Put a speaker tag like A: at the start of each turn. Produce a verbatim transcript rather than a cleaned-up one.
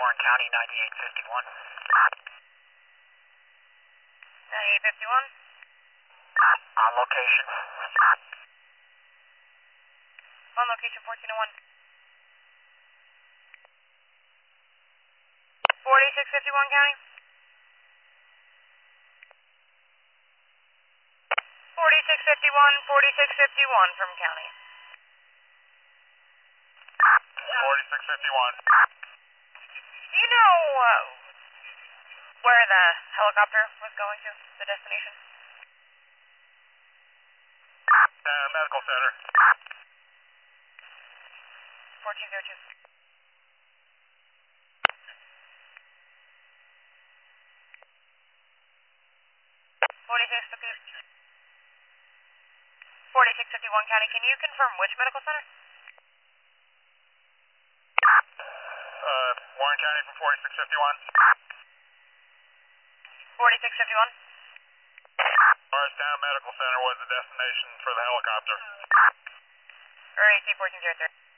A: Warren County, ninety-eight fifty-one.
B: ninety-eight fifty-one.
A: On location.
B: On location, fourteen oh one. forty-six fifty-one County. forty-six fifty-one, forty-six fifty-one from County.
A: forty-six fifty-one.
B: Do you know uh, where the helicopter was going to, the destination?
A: Uh, medical center.
B: fourteen oh two. forty-six fifty-one. forty-six fifty-one County, can you confirm which medical center?
A: Uh, Warren County from forty-six fifty-one.
B: forty-six fifty-one.
A: Bardstown Medical Center was the destination for the helicopter.
B: Or A C fourteen oh three.